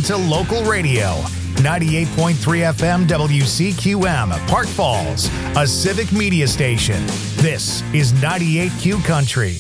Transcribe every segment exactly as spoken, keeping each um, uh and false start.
to local radio. ninety-eight point three F M W C Q M, Park Falls, a civic media station. This is ninety-eight Q Country.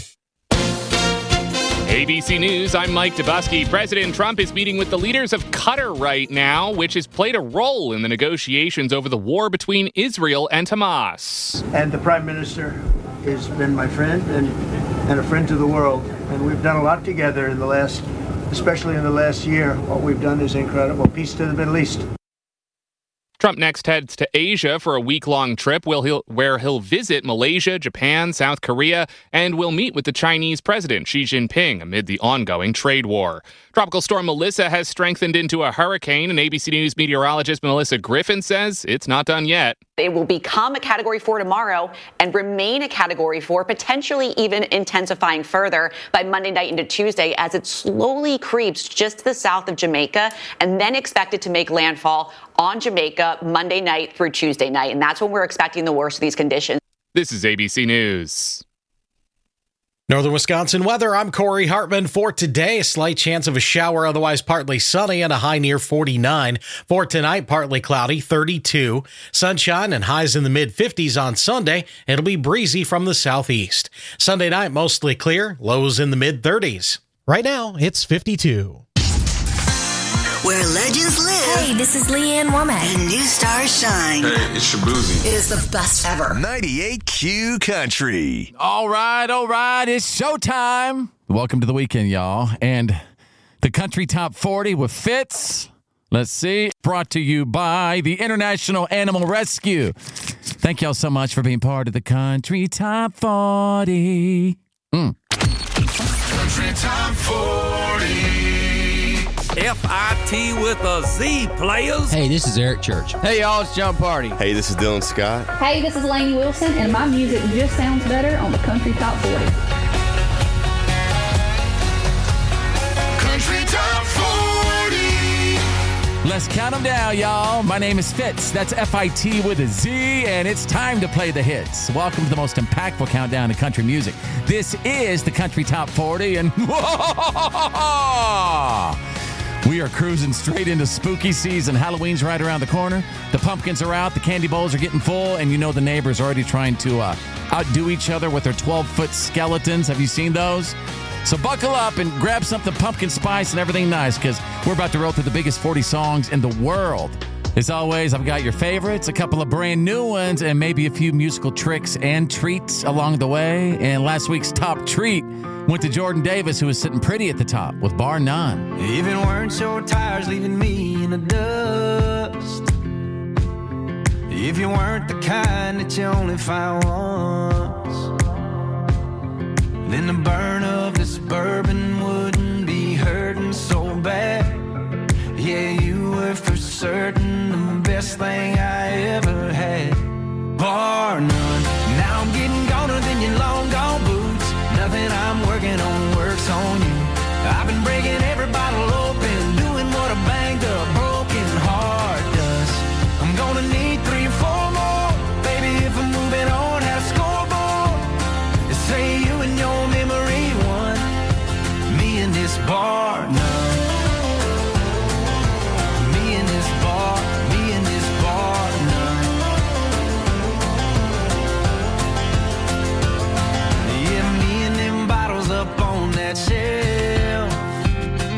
A B C News, I'm Mike Dubusky. President Trump is meeting with the leaders of Qatar right now, which has played a role in the negotiations over the war between Israel and Hamas. And the Prime Minister has been my friend and, and a friend to the world. And we've done a lot together in the last, especially in the last year. What we've done is incredible. Peace to the Middle East. Trump next heads to Asia for a week-long trip where he'll, where he'll visit Malaysia, Japan, South Korea, and will meet with the Chinese President Xi Jinping amid the ongoing trade war. Tropical storm Melissa has strengthened into a hurricane, and A B C News meteorologist Melissa Griffin says it's not done yet. It will become a Category four tomorrow and remain a Category four, potentially even intensifying further by Monday night into Tuesday as it slowly creeps just to the south of Jamaica and then expected to make landfall on Jamaica Monday night through Tuesday night. And that's when we're expecting the worst of these conditions. This is A B C News. Northern Wisconsin weather, I'm Corey Hartman. For today, a slight chance of a shower, otherwise partly sunny and a high near forty-nine. For tonight, partly cloudy, thirty-two. Sunshine and highs in the mid-fifties on Sunday. It'll be breezy from the southeast. Sunday night, mostly clear, lows in the mid-thirties. Right now, it's fifty-two. Where legends live. Hey, this is Leanne Womack. And new stars shine. Hey, it's Shabuzi. It is the best ever. ninety-eight Q Country. All right, all right, it's showtime. Welcome to the weekend, y'all. And the Country Top forty with Fitz. Let's see. Brought to you by the International Animal Rescue. Thank y'all so much for being part of the Country Top forty. Mm. Country Top forty. F I T with a Z, players. Hey, this is Eric Church. Hey, y'all, it's John Party. Hey, this is Dylan Scott. Hey, this is Lainey Wilson, and my music just sounds better on the Country Top forty. Country Top forty. Let's count them down, y'all. My name is Fitz. That's F I T with a Z, and it's time to play the hits. Welcome to the most impactful countdown to country music. This is the Country Top forty, and we are cruising straight into spooky season. Halloween's right around the corner. The pumpkins are out. The candy bowls are getting full. And you know the neighbors are already trying to uh, outdo each other with their twelve-foot skeletons. Have you seen those? So buckle up and grab something pumpkin spice and everything nice because we're about to roll through the biggest forty songs in the world. As always, I've got your favorites, a couple of brand new ones, and maybe a few musical tricks and treats along the way. And last week's top treat went to Jordan Davis, who was sitting pretty at the top with Bar None. Even weren't your tires leaving me in the dust. If you weren't the kind that you only find once, then the burn of this bourbon wouldn't be hurting so bad. Yeah, you were for certain the best thing I ever had. Bar none. Now I'm getting goner than your long gone boots. Nothing I'm working on works on you. I've been breaking every bottle open, doing what a banged up broken heart does. I'm gonna need three or four more, baby, if I'm moving on at a scoreboard. They say you and your memory won, me and this bar none. Me and this bar, me and this bar none. Yeah, me and them bottles up on that shelf.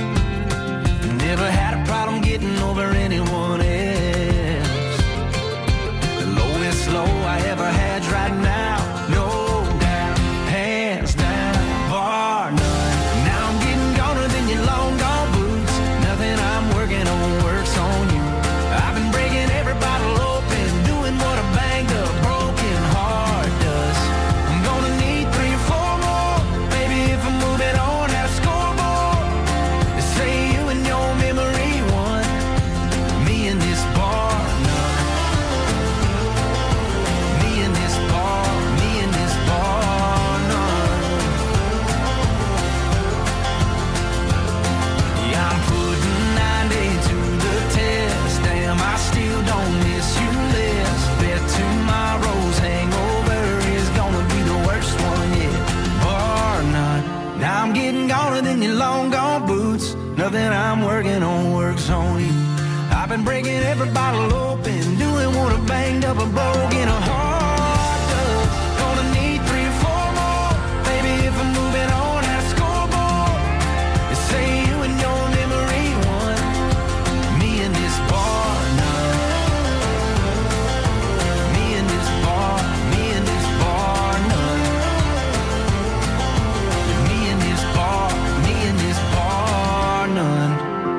that I'm working on works on you. I've been breaking every bottle open, doing what I banged up a broken a heart does. Gonna need three or four more, baby, if I'm moving on that scoreboard. They say you and your memory won, me and this bar none. Me and this bar, me and this bar none. Me and this bar, me and this bar none.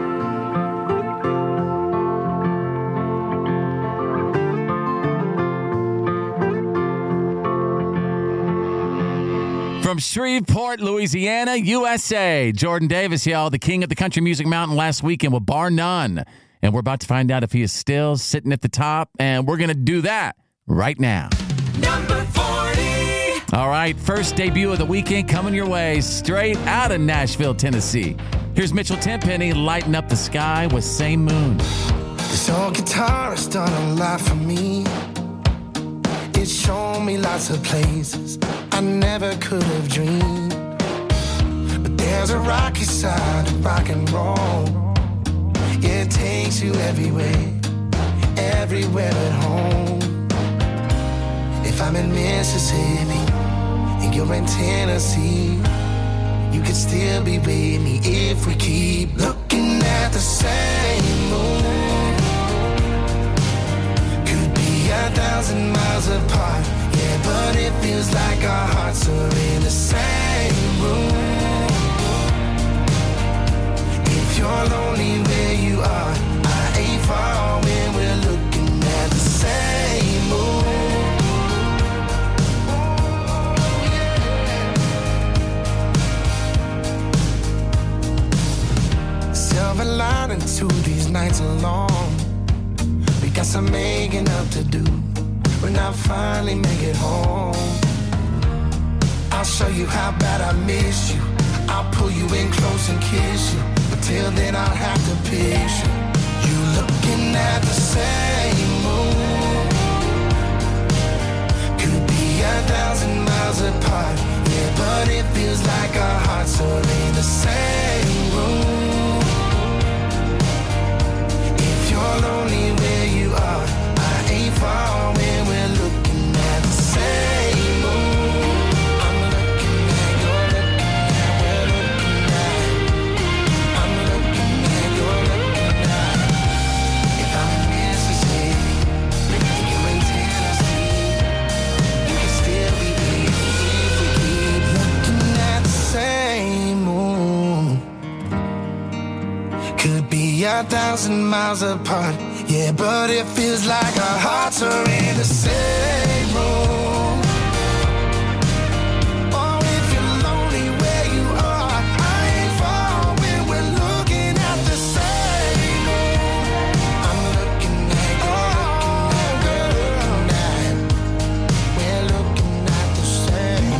From Shreveport, Louisiana, U S A, Jordan Davis, y'all, the king of the country music mountain last weekend with Bar None. And we're about to find out if he is still sitting at the top, and we're going to do that right now. Number forty. All right, first debut of the weekend coming your way, straight out of Nashville, Tennessee. Here's Mitchell Tenpenny lighting up the sky with Same Moon. This old guitar has done a lot for me. It's shown me lots of places I never could have dreamed. But there's a rocky side of rock and roll. Yeah, it takes you everywhere, everywhere at home. If I'm in Mississippi and you're in Tennessee, you could still be with me if we keep looking at the same moon. Could be a thousand miles apart, yeah, but it feels like our hearts are in the same room. If you're lonely where you are, I ain't far when we're looking at the same moon. Silver lining to these nights alone. We got some making up to do when I finally make it home. I'll show you how bad I miss you. I'll pull you in close and kiss you. But till then I'll have to picture you looking at the same moon. Could be a thousand miles apart, yeah, but it feels like our hearts are in the same room. If you're lonely where you are, I ain't far when we're looking at the same moon. I'm looking at, you're looking at, we're looking at. I'm looking at, you're looking at. If I'm in Mississippi and you're in Tennessee, you can still be with me if we keep looking at the same moon. Could be a thousand miles apart, yeah, but it feels like our hearts are in the same room. Oh, if you're lonely where you are, I ain't far when we're looking at the same room. I'm looking at, you're looking at, we're looking at the same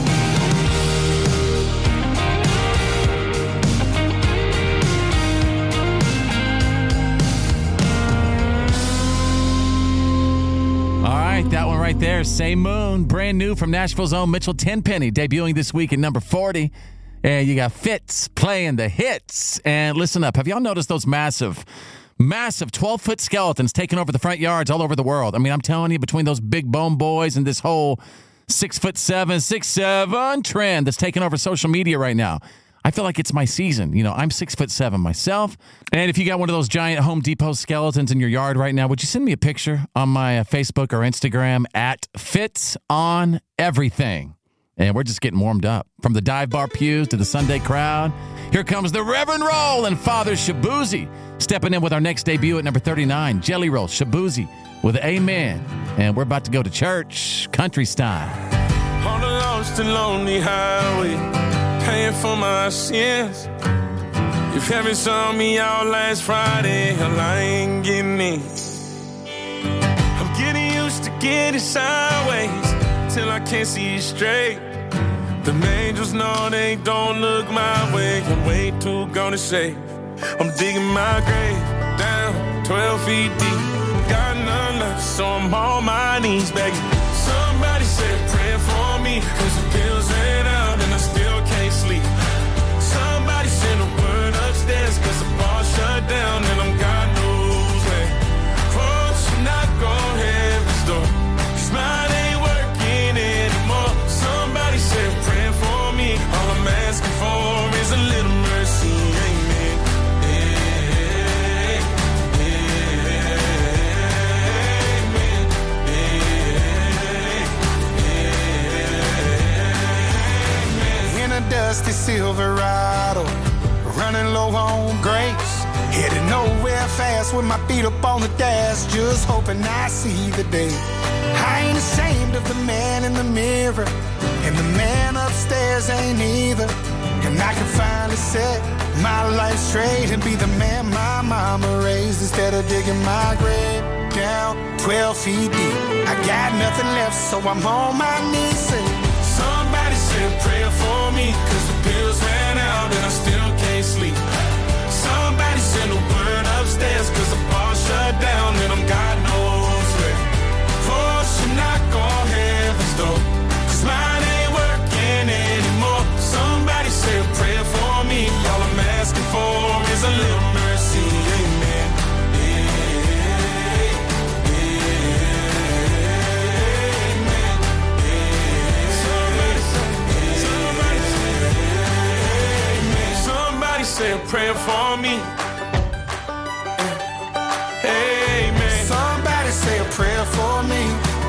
All right, that one right there, Same Moon, brand new from Nashville's own Mitchell Tenpenny, debuting this week at number forty. And you got Fitz playing the hits. And listen up, have y'all noticed those massive, massive twelve-foot skeletons taking over the front yards all over the world? I mean, I'm telling you, between those big bone boys and this whole six foot seven, six seven trend that's taking over social media right now, I feel like it's my season. You know, I'm six foot seven myself. And if you got one of those giant Home Depot skeletons in your yard right now, would you send me a picture on my uh, Facebook or Instagram at Fitz on Everything? And we're just getting warmed up. From the dive bar pews to the Sunday crowd, here comes the Reverend Roll and Father Shabuzi stepping in with our next debut at number thirty-nine, Jelly Roll Shabuzi with Amen. And we're about to go to church, country style. On the lost and lonely highway, paying for my sins. If heaven saw me out last Friday, hell, I ain't getting in. I'm getting used to getting sideways till I can't see straight. The angels know they don't look my way. I'm way too gone to say I'm digging my grave down twelve feet deep. Got none left, so I'm on my knees begging. Somebody said pray for me, cause the bills ain't out and I still can't sleep. Somebody send a word upstairs, cause the bar dusty Silverado, running low on grace, headed nowhere fast with my feet up on the dash, just hoping I see the day. I ain't ashamed of the man in the mirror, and the man upstairs ain't either. And I can finally set my life straight and be the man my mama raised, instead of digging my grave down twelve feet deep. I got nothing left, so I'm on my knees saying, somebody said prayer for me, cause the bills ran out and I still can't sleep. Somebody send a word upstairs, cause the bar shut down and I'm God knows where. Force you knock on heaven's door, cause mine ain't working anymore. Somebody say a prayer for me, all I'm asking for is a little mercy, amen. Amen. Somebody say, somebody say, amen. Somebody say a prayer for me. Amen. Somebody say a prayer for me.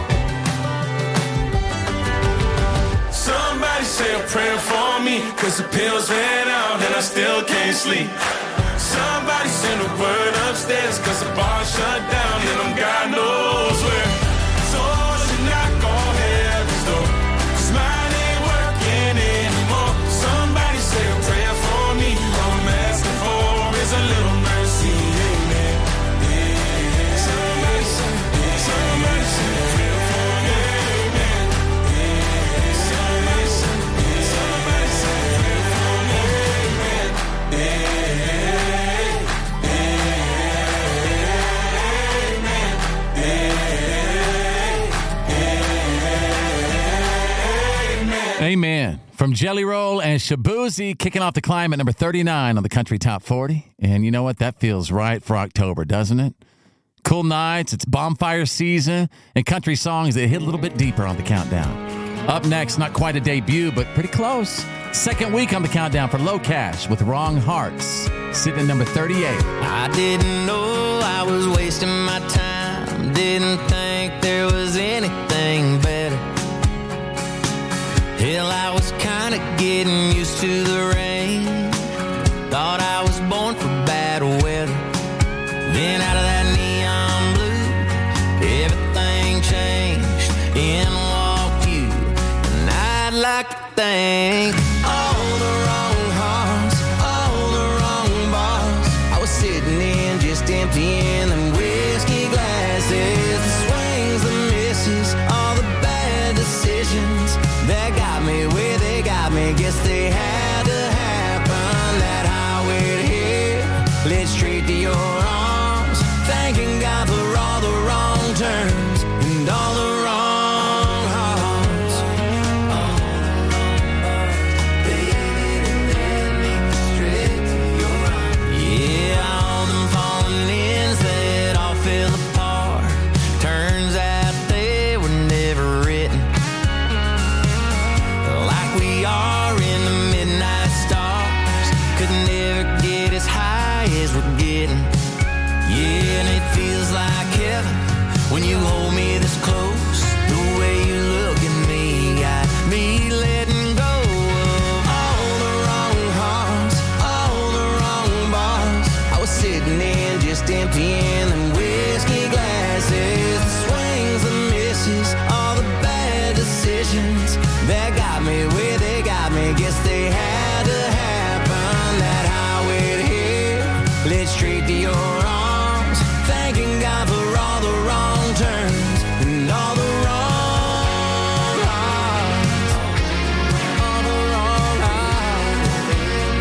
Somebody say a prayer for me, cause the pills ran out and I still can't sleep. Somebody send a word upstairs, cause the bar shut down and I'm God knows where. So should knock on heaven's door, cause mine ain't working anymore. Somebody say a prayer for me, all I'm asking for is a little mercy, amen. Somebody say, somebody say a prayer for me, amen. Somebody say, somebody say a prayer for me, amen. Amen. From Jelly Roll and Shabuzi, kicking off the climb at number thirty-nine on the Country Top forty. And you know what? That feels right for October, doesn't it? Cool nights, it's bonfire season, and country songs that hit a little bit deeper on the countdown. Up next, not quite a debut, but pretty close. Second week on the countdown for Low Cash with Wrong Hearts, sitting at number thirty-eight. I didn't know I was wasting my time. Didn't think there was anything better. Hell, I was kinda getting used to the rain. Thought I was born for bad weather. Then out of that neon blue, everything changed. In walked you, and I'd like to thank all the wrong hearts, all the wrong bars. I was sitting in just emptying them whiskey glasses. The swings, the misses, all the bad decisions that got me where they got me. Guess they had to happen. That highway to hell led straight to your arms. Thanking God for all the wrong turns and all the wrong hearts. Baby, they led me straight to your arms. Yeah, all them falling ends that all fell apart. Turns out they were never written. Like we are in the midnight stars, could never get as high as we're getting. Yeah, and it feels like heaven when you hold me this close. The way you look at me got me letting go of all the wrong hearts, all the wrong bars. I was sitting in just emptying them whiskey glasses. The swings, the misses, all the bad decisions that got me where they got me. Guess they had to happen. That highway to hell led straight to your arms. Thanking God for all the wrong turns and all the wrong hearts. All the wrong hearts.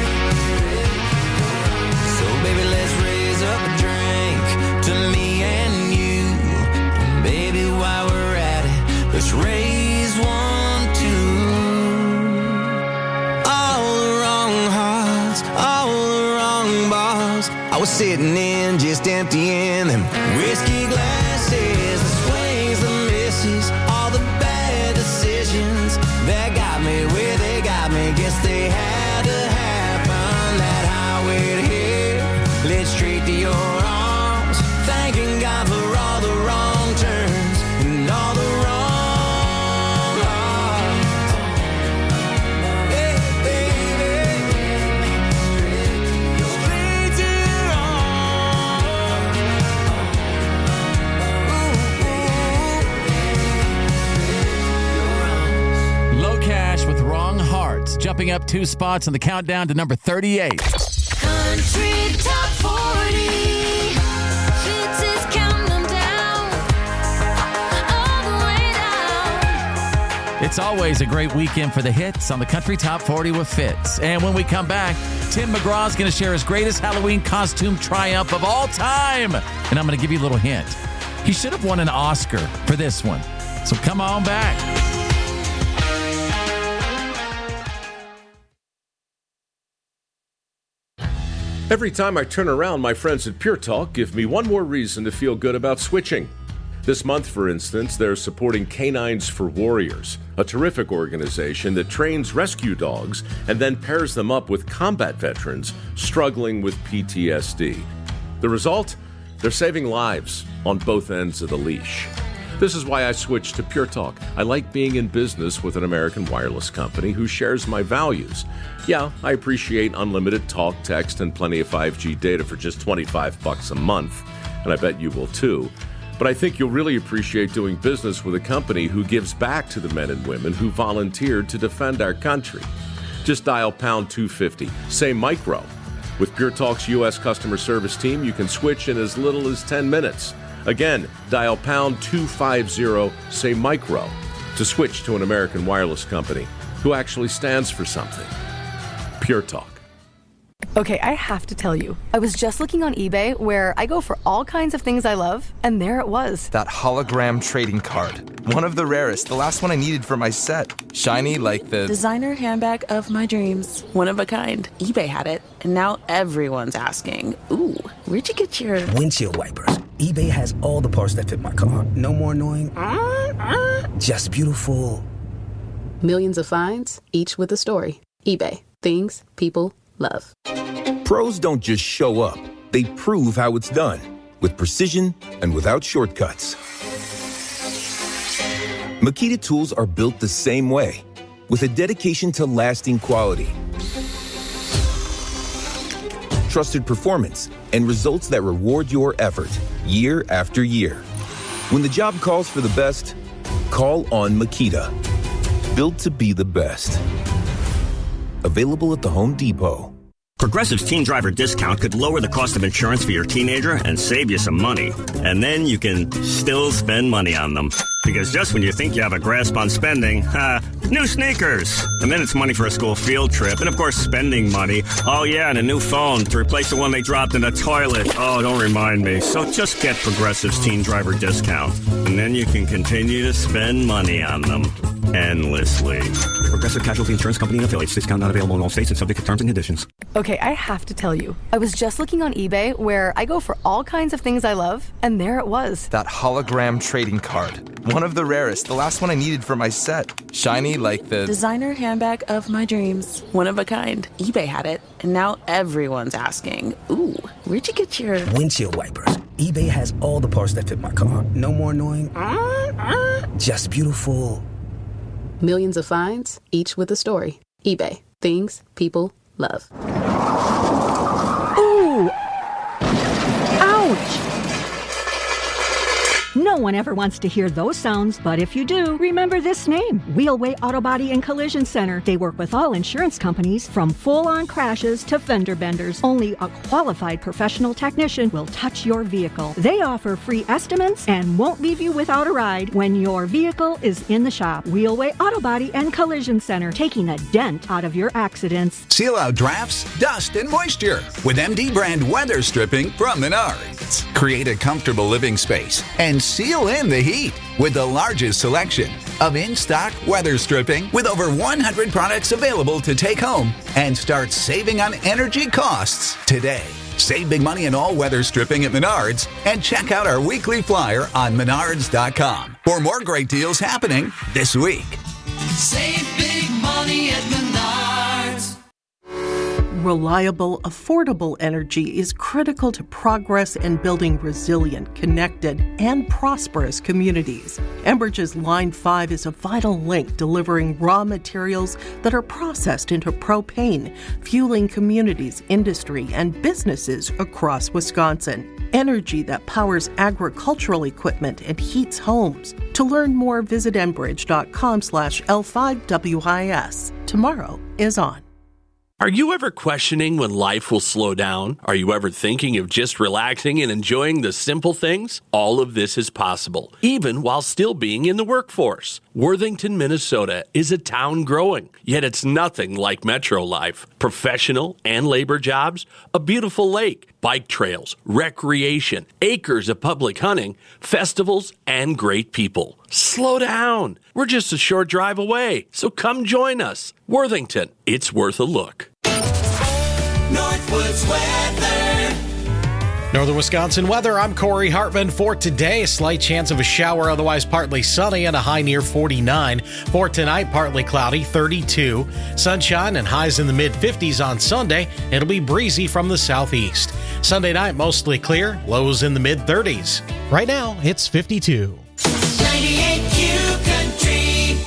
So baby, let's raise up a drink to me and you. And baby, while we're at it, let's raise one too. All the wrong hearts, all the wrong bars. I was sitting in just emptying them whiskey glasses. The swings, the misses, all the bad decisions that got me where they got me. Guess they had to happen. That highway to hell led straight to your arms. Thanking God for all the wrong turns and all the wrong hearts. Hey, baby. jumping up two spots in the countdown to number thirty-eight. Country Top forty. Fitz is counting them down. All the way down. It's always a great weekend for the hits on the Country Top forty with Fitz. And when we come back, Tim McGraw's going to share his greatest Halloween costume triumph of all time. And I'm going to give you a little hint. He should have won an Oscar for this one. So come on back. Every time I turn around, my friends at Pure Talk give me one more reason to feel good about switching. This month, for instance, they're supporting Canines for Warriors, a terrific organization that trains rescue dogs and then pairs them up with combat veterans struggling with P T S D. The result? They're saving lives on both ends of the leash. This is why I switched to Pure Talk. I like being in business with an American wireless company who shares my values. Yeah, I appreciate unlimited talk, text, and plenty of five G data for just twenty-five bucks a month, and I bet you will too. But I think you'll really appreciate doing business with a company who gives back to the men and women who volunteered to defend our country. Just dial pound two fifty, say micro. With Pure Talk's U S customer service team, you can switch in as little as ten minutes. Again, dial pound two fifty, say micro, to switch to an American wireless company who actually stands for something. Pure Talk. Okay, I have to tell you, I was just looking on eBay where I go for all kinds of things I love, and there it was. That hologram trading card. One of the rarest, the last one I needed for my set. Shiny like the... designer handbag of my dreams. One of a kind. eBay had it, and now everyone's asking, ooh, where'd you get your... windshield wipers. eBay has all the parts that fit my car. No more annoying. Just beautiful. Millions of finds, each with a story. eBay. Things people love. Pros don't just show up. They prove how it's done. With precision and without shortcuts. Makita tools are built the same way. With a dedication to lasting quality. Trusted performance and results that reward your effort year after year. When the job calls for the best, call on Makita. Built to be the best. Available at the Home Depot. Progressive's Teen Driver discount could lower the cost of insurance for your teenager and save you some money. And then you can still spend money on them. Because just when you think you have a grasp on spending, uh, new sneakers. And then it's money for a school field trip. And of course, spending money. Oh yeah, and a new phone to replace the one they dropped in the toilet. Oh, don't remind me. So just get Progressive's Teen Driver discount. And then you can continue to spend money on them. Endlessly. Progressive Casualty Insurance Company and affiliates. Discount not available in all states and subject to terms and conditions. Okay, I have to tell you, I was just looking on eBay where I go for all kinds of things I love, and there it was. That hologram trading card. One of the rarest, the last one I needed for my set. Shiny like the... designer handbag of my dreams. One of a kind. eBay had it, and now everyone's asking, ooh, where'd you get your... windshield wipers. eBay has all the parts that fit my car. No more annoying. Just beautiful. Millions of finds, each with a story. eBay. Things people love. Ooh! Ouch! No one ever wants to hear those sounds, but if you do, remember this name, Wheelway Auto Body and Collision Center. They work with all insurance companies, from full-on crashes to fender benders. Only a qualified professional technician will touch your vehicle. They offer free estimates and won't leave you without a ride when your vehicle is in the shop. Wheelway Auto Body and Collision Center, taking a dent out of your accidents. Seal out drafts, dust, and moisture with M D brand weather stripping from Menards. Create a comfortable living space and seal in the heat with the largest selection of in-stock weather stripping with over one hundred products available to take home, and start saving on energy costs today. Save big money in all weather stripping at Menards and check out our weekly flyer on menards dot com for more great deals happening this week. Save big money at Menards. Reliable, affordable energy is critical to progress and building resilient, connected, and prosperous communities. Enbridge's Line five is a vital link delivering raw materials that are processed into propane, fueling communities, industry, and businesses across Wisconsin. energy that powers agricultural equipment and heats homes. To learn more, visit enbridge.com slash L5WIS. Tomorrow is on. Are you ever questioning when life will slow down? Are you ever thinking of just relaxing and enjoying the simple things? All of this is possible, even while still being in the workforce. Worthington, Minnesota is a town growing, yet it's nothing like metro life. Professional and labor jobs, a beautiful lake, bike trails, recreation, acres of public hunting, festivals, and great people. Slow down. We're just a short drive away, so come join us. Worthington, it's worth a look. Northwoods weather. Northern Wisconsin weather. I'm Corey Hartman. For today, a slight chance of a shower, otherwise partly sunny and a high near forty-nine. For tonight, partly cloudy, thirty-two. Sunshine and highs in the mid fifties on Sunday. It'll be breezy from the southeast. Sunday night, mostly clear, lows in the mid thirties. Right now, it's fifty-two. ninety-eight Q Country.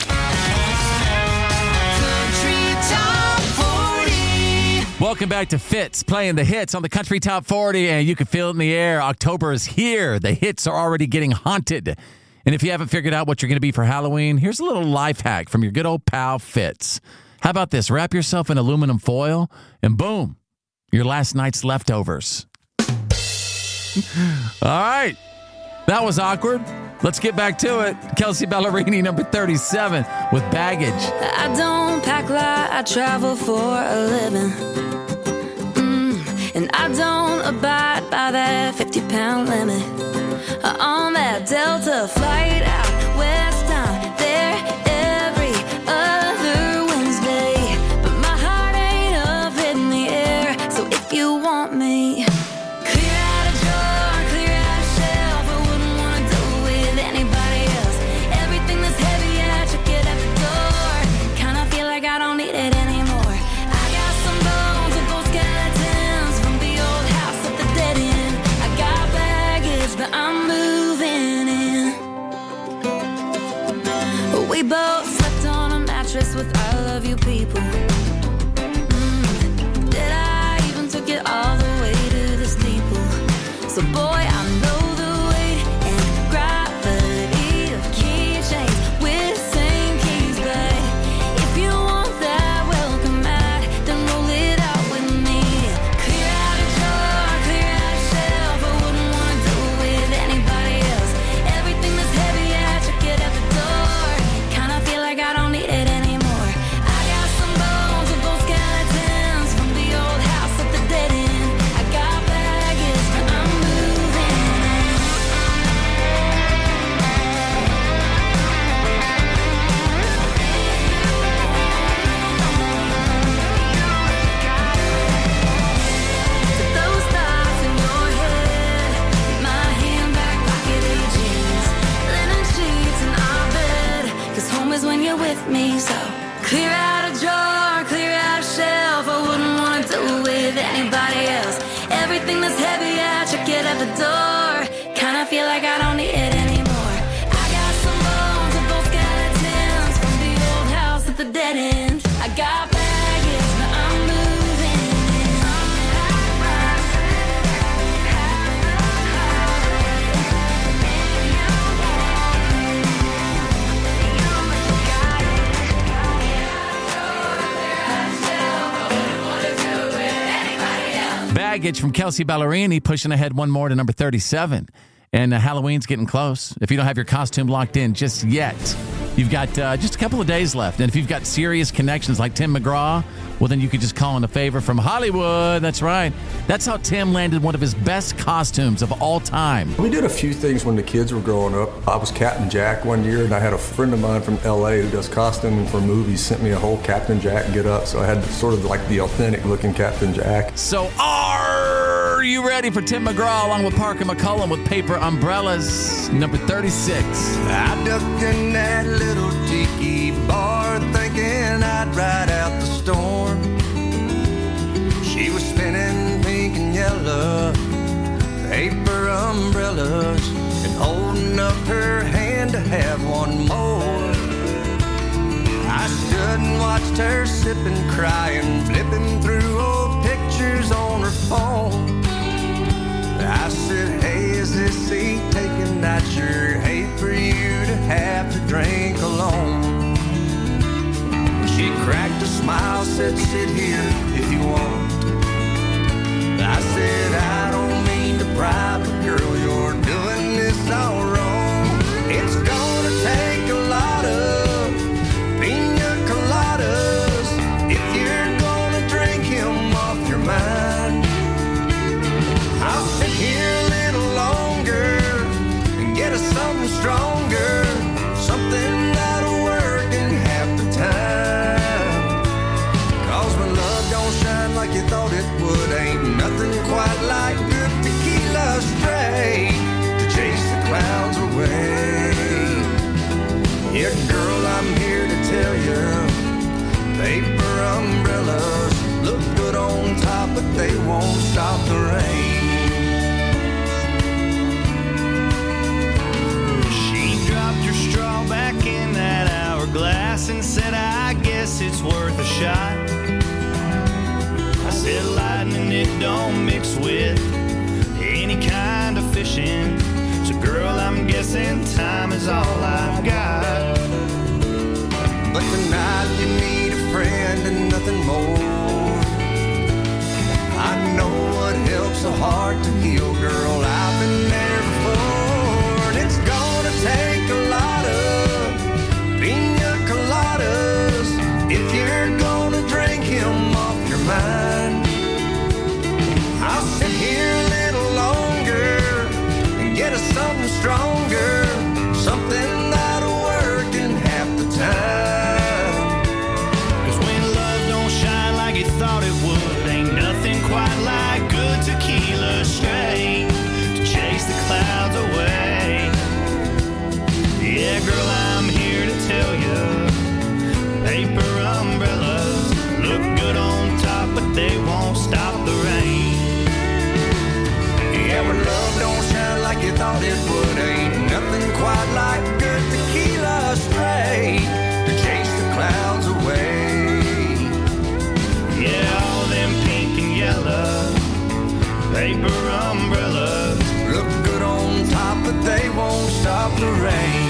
Country Top forty. Welcome back to Fitz, playing the hits on the Country Top forty, and you can feel it in the air. October is here. The hits are already getting haunted. And if you haven't figured out what you're going to be for Halloween, here's a little life hack from your good old pal Fitz. How about this? Wrap yourself in aluminum foil, and boom, your last night's leftovers. All right. That was awkward. Let's get back to it. Kelsey Ballerini, number thirty-seven, with Baggage. I don't pack light, I travel for a living. Mm, and I don't abide by that fifty-pound limit. Uh, on that Delta flight out west, I'm there every other Wednesday. But my heart ain't up in the air, so if you want me, clear out a drawer, clear out a shelf. I wouldn't want to do it with anybody else. Everything that's heavy, I check it at the door. Kinda feel like I don't need it anymore. I got some bones with those skeletons from the old house at the dead end. I got baggage that I'm moving in. We both slept on a mattress with I love you people. Mm, did I even took it all the way to the steeple? So boy, I know the weight and gravity of keychains with same keys. But if you want that welcome mat, then roll it out with me. Clear out a drawer, clear out a shelf. I wouldn't want to do it with anybody else. Everything that's heavy, I check it at the door. Kinda feel like I don't need it anymore. I got some bones with those skeletons from the old house at the dead end. I got baggage, but I'm moving in. Put those thoughts in your head. My hand back pocket of your jeans. Linen sheets in our bed. 'Cause home is when you're with me. So clear out a drawer, clear out a shelf. I wouldn't want to do it with anybody else. Everything that's heavy, I check it at the door. Kinda feel like I don't need it anymore. I got some bones with those skeletons from the old house at the dead end. I got baggage, but I'm moving in. Baggage from Kelsey Ballerini, pushing ahead one more to number thirty-seven. And uh, Halloween's getting close. If you don't have your costume locked in just yet, you've got uh, just a couple of days left. And if you've got serious connections like Tim McGraw, well, then you could just call in a favor from Hollywood. That's right. That's how Tim landed one of his best costumes of all time. We did a few things when the kids were growing up. I was Captain Jack one year, and I had a friend of mine from L A who does costuming for movies sent me a whole Captain Jack get up, so I had sort of like the authentic looking Captain Jack. So are you ready for Tim McGraw along with Parker McCullum with Paper Umbrellas, number thirty-six? I ducked in that little tiki bar thinking I'd ride out the storm. She was spinning pink and yellow paper umbrellas and holding up her hand to have one more. I stood and watched her sipping, crying, flipping through old pictures on her phone. I said, smile, said sit here if you want. I said I don't mean to pry, but girl, you're doing this all wrong. It's gonna take a lot of pina coladas if you're gonna drink him off your mind. I'll sit here a little longer and get us something stronger, something that'll work in half the time. Cause when love don't shine like you thought it would, ain't nothing quite like good tequila straight to chase the clouds away. Yeah, girl, I'm here to tell you, paper umbrellas look good on top, but they won't stop the rain. She dropped her straw back in that hourglass and said, I guess it's worth a shot. I said, lightning, it don't mix with any kind of fishing. So, girl, I'm guessing time is all I've got. But tonight you need a friend and nothing more. I know what helps a heart to heal, girl. I've been there before. And it's gonna take a lot of pina coladas if you're gonna drink him off your mind. I'll sit here a little longer and get us something stronger, something that'll work in half the time. Cause when love don't shine like you thought it would, ain't nothing quite like good tequila straight to chase the clouds away. Yeah, girl, I'm here to tell you, paper umbrellas look good on top, but they won't stop the rain. Yeah, when love don't shine like you thought it would, ain't nothing quite like good tequila straight to chase the clouds away. Yeah, all them pink and yellow paper umbrellas look good on top, but they won't stop the rain.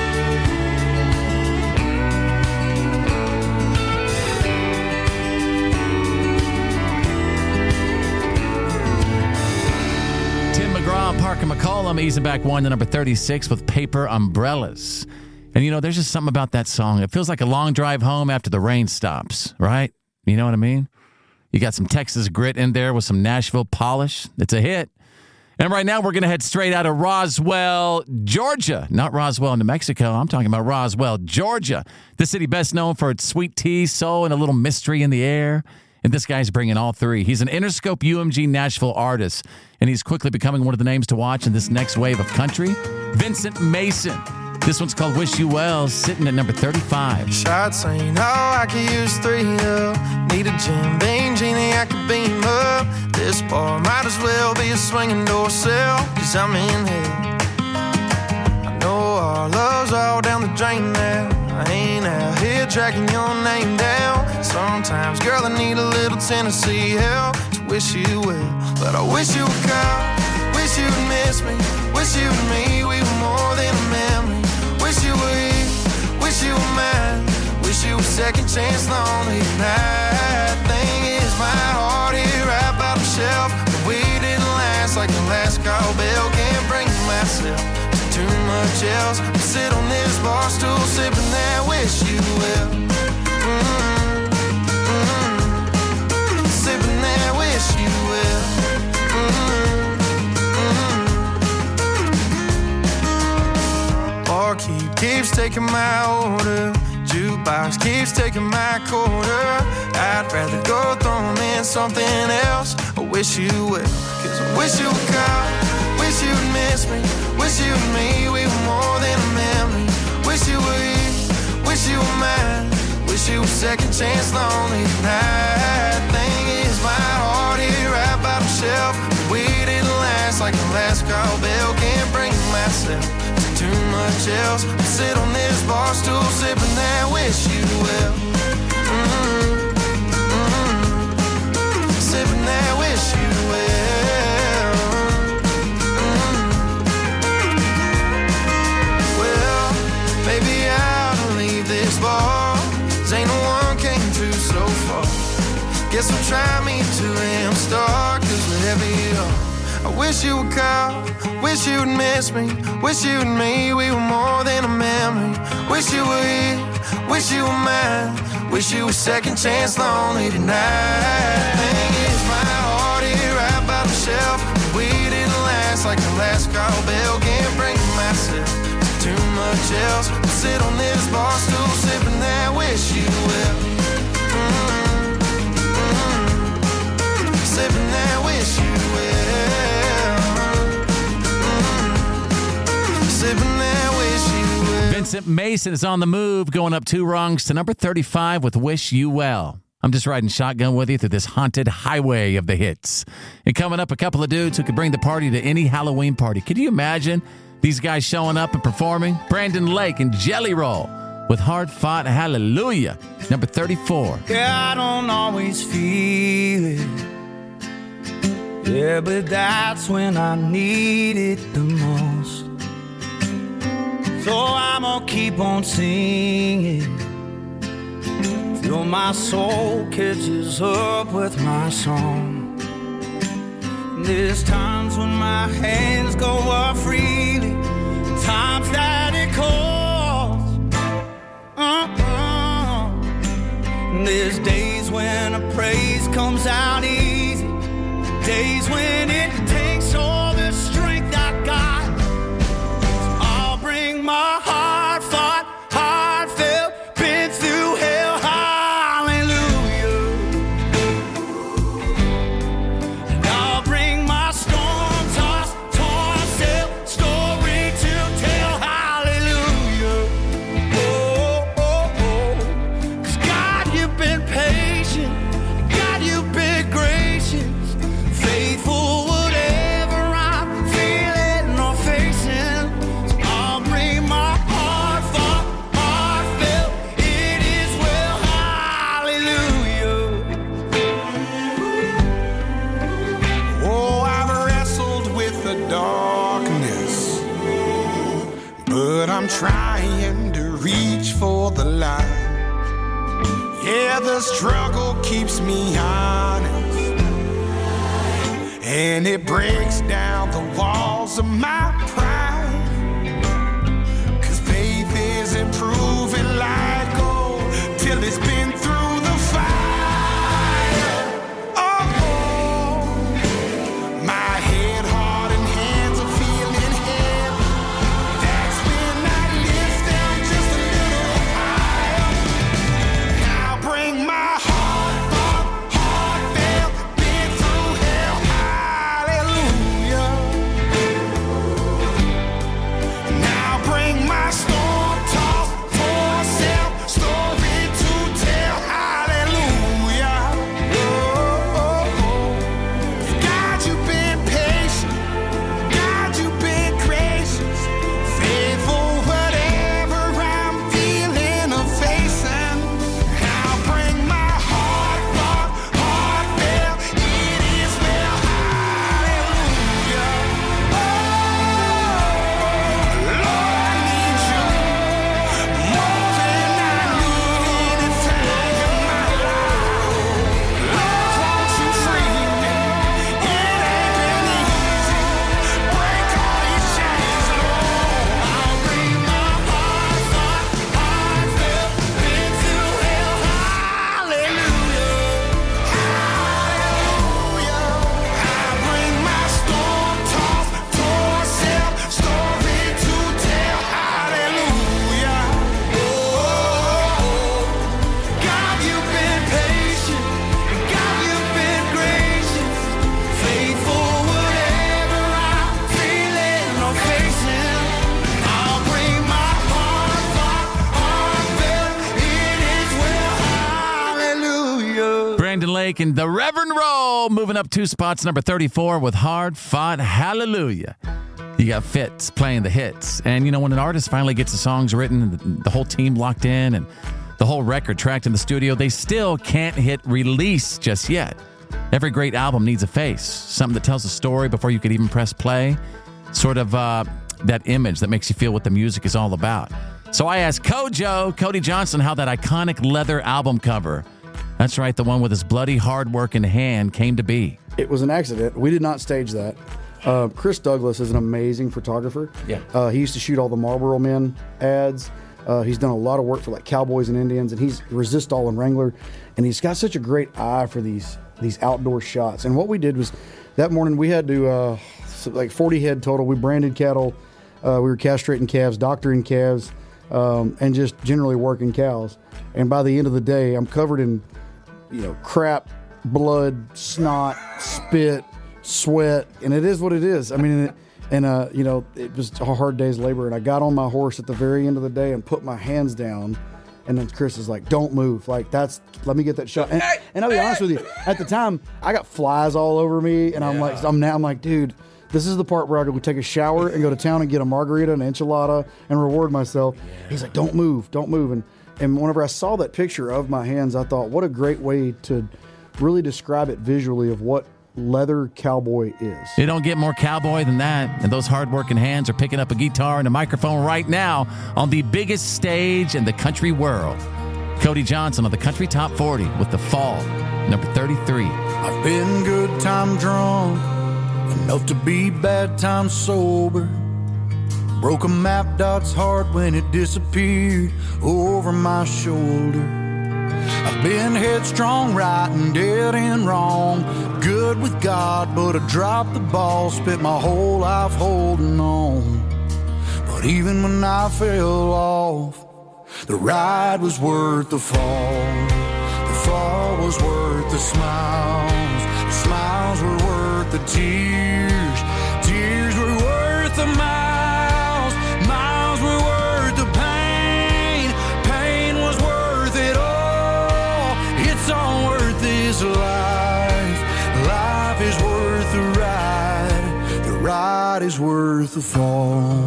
Tim McGraw, Parker McCollum, easing back one to number thirty-six with Paper Umbrellas. And, you know, there's just something about that song. It feels like a long drive home after the rain stops, right? You know what I mean? You got some Texas grit in there with some Nashville polish. It's a hit. And right now we're going to head straight out of Roswell, Georgia. Not Roswell, New Mexico. I'm talking about Roswell, Georgia. The city best known for its sweet tea, soul, and a little mystery in the air. And this guy's bringing all three. He's an Interscope U M G Nashville artist, and he's quickly becoming one of the names to watch in this next wave of country. Vincent Mason. This one's called Wish You Well, sitting at number thirty-five. Shots saying, oh, I could use three up. Need a Jim Beam genie, I could beam up. This bar might as well be a swinging door sill, cause I'm in hell. I know our love's all down the drain now. I ain't out here tracking your name down. Sometimes, girl, I need a little Tennessee help to wish you well. But I wish you would call, wish you would miss me. Wish you and me, we were more than a memory. Wish you were here, wish you were mine. Wish you were second chance lonely tonight. Thing is, my heart here right by the shelf. But we didn't last like the last call bell. Can't bring myself to too much else. I sit on this bar stool sipping that wish you well. Mm-hmm. Mm-hmm. Sipping that wish you well. Mm-hmm. Barkeep keeps taking my order. Jukebox keeps taking my quarter. I'd rather go throw in something else. I wish you well, cause I wish you would call. Wish you'd miss me. Wish you and me, we were more than a memory. Wish you were here, wish you were mine. Wish you were second chance lonely tonight. Thing is, my heart here right by the shelf. We didn't last like the last call bell. Can't bring myself to too much else. I sit on this bar stool sipping that wish you well. Mm-hmm. Mm-hmm. Sipping that wish you well. Mm-hmm. Well, maybe I'll leave this bar. 'Cause ain't no one came through so Guess I'm trying me to am stuck, cause wherever you are, I wish you would call, wish you would miss me, wish you and me, we were more than a memory. Wish you were here, wish you were mine, wish you were second chance lonely tonight. Thing is, my heart here right by the shelf, we didn't last like the last call bell. Can't bring myself to too much else. I sit on this bar stool sipping that wish you will. Mm-hmm. Mm-hmm. Sipping that wish you will. Mm-hmm. Sipping that wish you will. Vincent Mason is on the move, going up two rungs to number thirty-five with Wish You Well. I'm just riding shotgun with you through this haunted highway of the hits. And coming up, a couple of dudes who could bring the party to any Halloween party. Could you imagine these guys showing up and performing? Brandon Lake and Jelly Roll with Hard Fought Hallelujah, number thirty-four. Yeah, I don't always feel it. Yeah, but that's when I need it the most. So I'm gonna keep on singing till my soul catches up with my song. There's times when my hands go up freely, times that it calls. Uh-uh. There's days when a praise comes out easy, days when it takes all the strength I got. So I'll bring my heart fought, heartfelt, been through hell, hallelujah. And I'll bring my storm-tossed, torn-sailed story to tell, hallelujah. Oh, oh, oh. 'Cause God, you've been patient, God, you've been gracious, faithful whatever I'm feeling or facing. So I'll bring my heart fought, heartfelt, it is well, hallelujah. Oh, I've wrestled with the darkness, but I'm trying to reach for the light. Yeah, the struggle keeps me honest, and it breaks down the walls of my pride. 'Cause faith isn't proven like gold till it's been through the fire. Oh, oh. My head, heart, and hands are feeling heavy. That's when I lift them just a little higher. I'll bring my heart, heart, heartfelt, been through hell, hallelujah. Now bring my storm-tossed, torn-self story to tell, hallelujah. Oh, oh, oh. God, you've been patient, God, you've been gracious, faithful whatever I'm feeling or facing. I'll bring my heart, heart, heartfelt, it is well, hallelujah. Oh, Lord, I need you more than I need anything in my life. Lord, won't you free me? It ain't been easy. Break all these chains, Lord. I'll bring my heart, heart, heartfelt, been through hell, hallelujah. Hallelujah. I bring my storm-tossed, torn-self story to tell, hallelujah. Oh, God, you've been patient, God, you've been gracious, faithful whatever I'm feeling or facing. I'll bring my heart, heart, heartfelt, it is well, hallelujah. Brandon Lake and the Reverend Roll moving up two spots, number thirty-four with Hard Fought Hallelujah. You got Fitz playing the hits. And, you know, when an artist finally gets the songs written and the, the whole team locked in and the whole record tracked in the studio, they still can't hit release just yet. Every great album needs a face, something that tells a story before you could even press play, sort of uh, that image that makes you feel what the music is all about. So I asked Kojo, Cody Johnson, how that iconic leather album cover That's right, the one with his bloody, hard-working hand came to be. It was an accident. We did not stage that. Uh, Chris Douglas is an amazing photographer. Yeah. Uh, he used to shoot all the Marlboro Men ads. Uh, he's done a lot of work for like Cowboys and Indians, and he's Resistol and Wrangler, and he's got such a great eye for these these outdoor shots. And what we did was that morning we had to uh, so like forty head total. We branded cattle. Uh, we were castrating calves, doctoring calves, um, and just generally working cows. And by the end of the day, I'm covered in, you know, crap, blood, snot, spit, sweat, and it is what it is. I mean, it, and uh, you know, it was a hard day's labor. And I got on my horse at the very end of the day and put my hands down. And then Chris is like, "Don't move. Like that's. Let me get that shot." And, and I'll be honest with you. At the time, I got flies all over me, and I'm like, I'm now, I'm like, dude, this is the part where I go take a shower and go to town and get a margarita, an enchilada, and reward myself. Yeah. He's like, "Don't move, don't move." And and whenever I saw that picture of my hands, I thought, what a great way to really describe it visually of what leather cowboy is. You don't get more cowboy than that. And those hard-working hands are picking up a guitar and a microphone right now on the biggest stage in the country world. Cody Johnson on the Country Top forty with The Fall, number thirty-three. I've been good time drunk, enough to be bad time sober. Broke a map dot's heart when it disappeared over my shoulder. I've been headstrong, right and dead and wrong. Good with God, but I dropped the ball. Spent my whole life holding on. But even when I fell off, the ride was worth the fall. The fall was worth the smiles. The smiles were worth the tears. Tears were worth the miles. Miles were worth the pain. Pain was worth it all. It's all worth this life. Life is worth the ride. The ride is worth the fall.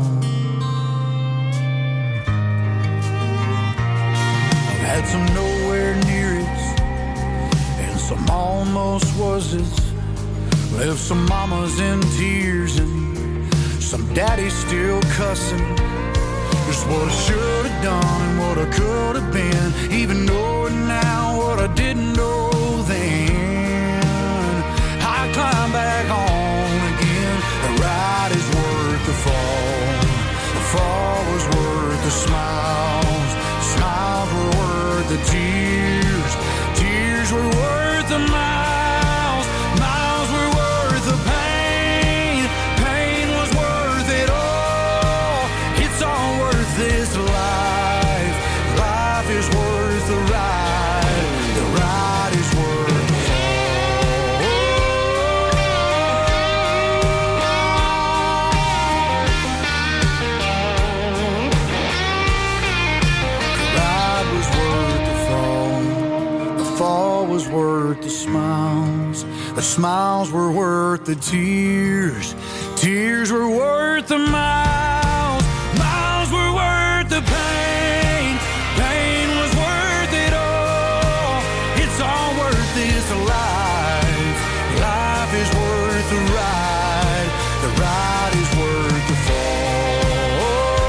I've had some nowhere near it, and some almost was it. Left some mamas in tears and some daddies still cussing. Just what I should have done and what I could have been, even knowing now what I didn't know then. I climb back on again. The ride is worth the fall. The fall was worth the smiles. The smiles were worth the tears. Tears were worth the miles. Miles were worth the pain. Pain was worth it all. It's all worth this life. Life is worth the ride. The ride is worth the fall. The ride was worth the fall. The fall was worth the smiles. The smiles were worth the tears. Tears were worth the miles. Miles were worth the pain. Pain was worth it all. It's all worth this life. Life is worth the ride. The ride is worth the fall.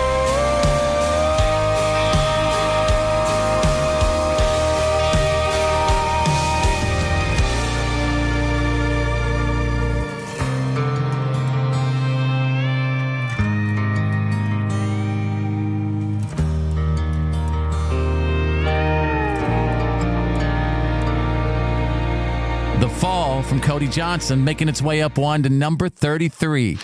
The Fall from Cody Johnson making its way up one to number thirty-three.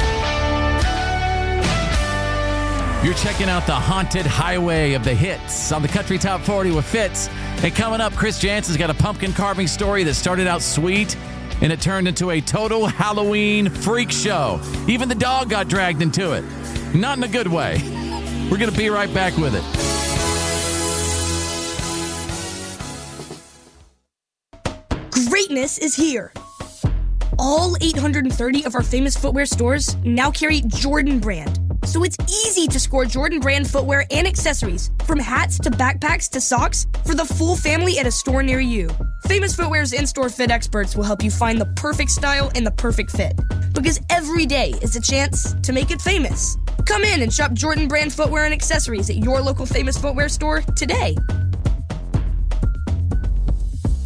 You're checking out the haunted highway of the hits on the Country Top forty with Fitz. And coming up, Chris Jansen's got a pumpkin carving story that started out sweet and it turned into a total Halloween freak show. Even the dog got dragged into it. Not in a good way. We're going to be right back with it. Greatness is here. All eight hundred thirty of our famous footwear stores now carry Jordan Brand. So it's easy to score Jordan Brand footwear and accessories, from hats to backpacks to socks, for the full family at a store near you. Famous Footwear's in-store fit experts will help you find the perfect style and the perfect fit. Because every day is a chance to make it famous. Come in and shop Jordan Brand footwear and accessories at your local Famous Footwear store today.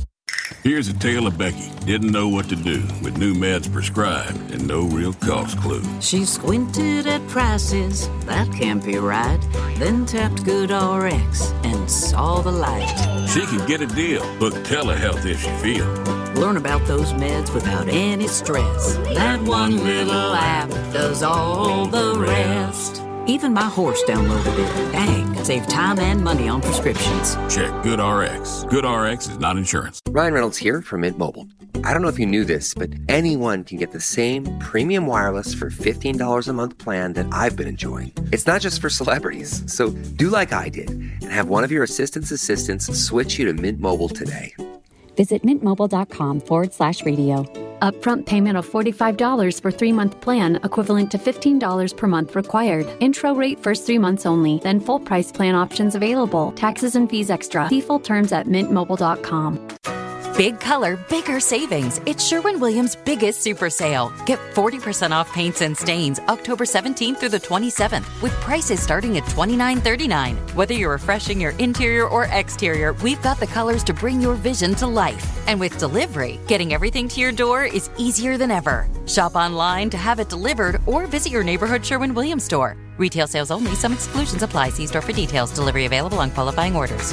Here's a tale of Becky. Didn't know what to do with new meds prescribed and no real cost clue. She squinted at prices, that can't be right. Then tapped GoodRx and saw the light. She can get a deal. Book telehealth if she feels. Learn about those meds without any stress. That one little app does all the rest. Even my horse downloaded it. Dang, save time and money on prescriptions. Check GoodRx. GoodRx is not insurance. Ryan Reynolds here from Mint Mobile. I don't know if you knew this, but anyone can get the same premium wireless for fifteen dollars a month plan that I've been enjoying. It's not just for celebrities. So do like I did and have one of your assistant's assistants switch you to Mint Mobile today. Visit mintmobile.com forward slash radio. Upfront payment of forty-five dollars for three-month plan, equivalent to fifteen dollars per month required. Intro rate first three months only, then full price plan options available. Taxes and fees extra. See full terms at mint mobile dot com. Big color, bigger savings. It's Sherwin-Williams' biggest super sale. Get forty percent off paints and stains October seventeenth through the twenty-seventh with prices starting at twenty-nine thirty-nine. Whether you're refreshing your interior or exterior, we've got the colors to bring your vision to life. And with delivery, getting everything to your door is easier than ever. Shop online to have it delivered or visit your neighborhood Sherwin-Williams store. Retail sales only. Some exclusions apply. See store for details. Delivery available on qualifying orders.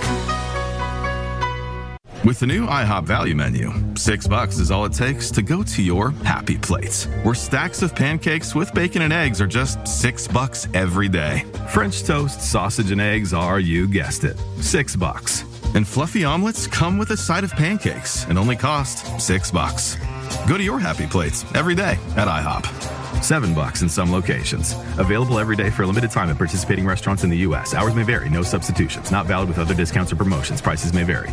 With the new IHOP value menu, six bucks is all it takes to go to your happy place, where stacks of pancakes with bacon and eggs are just six bucks every day. French toast, sausage, and eggs are, you guessed it, six bucks. And fluffy omelets come with a side of pancakes and only cost six bucks. Go to your happy plates every day at IHOP. Seven bucks in some locations. Available every day for a limited time at participating restaurants in the U S. Hours may vary. No substitutions. Not valid with other discounts or promotions. Prices may vary.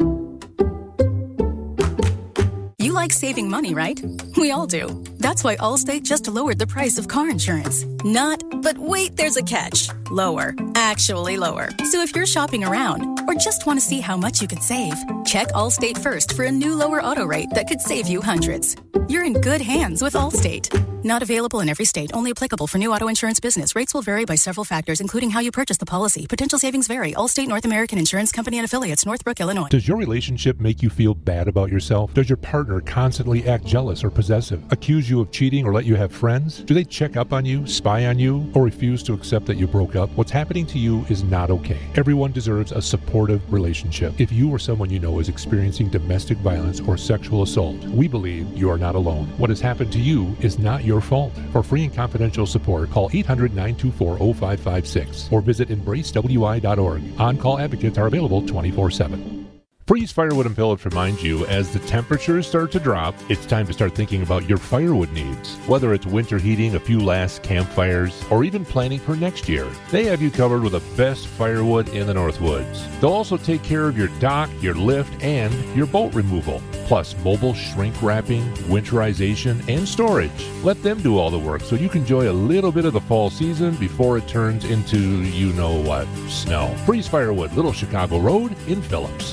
You like saving money, right? We all do. That's why Allstate just lowered the price of car insurance. Not, but wait, there's a catch. Lower. Actually lower. So if you're shopping around or just want to see how much you could save, check Allstate first for a new lower auto rate that could save you hundreds. You're in good hands with Allstate. Not available in every state. Only applicable for new auto insurance business. Rates will vary by several factors, including how you purchase the policy. Potential savings vary. Allstate North American Insurance Company and affiliates, Northbrook, Illinois. Does your relationship make you feel bad about yourself? Does your partner constantly act jealous or possessive, accuse you of cheating, or let you have friends? Do they check up on you, spy on you, or refuse to accept that you broke up? What's happening to you is not okay. Everyone deserves a supportive relationship. If you or someone you know is experiencing domestic violence or sexual assault, we believe you are not alone. What has happened to you is not your fault. For free and confidential support, call eight hundred, nine two four, oh five five six or visit embrace w i dot org. On-call advocates are available twenty-four seven. Freeze Firewood and Pellets reminds you, as the temperatures start to drop, it's time to start thinking about your firewood needs. Whether it's winter heating, a few last campfires, or even planning for next year, they have you covered with the best firewood in the Northwoods. They'll also take care of your dock, your lift, and your boat removal, plus mobile shrink wrapping, winterization, and storage. Let them do all the work so you can enjoy a little bit of the fall season before it turns into you-know-what, snow. Freeze Firewood, Little Chicago Road in Phillips.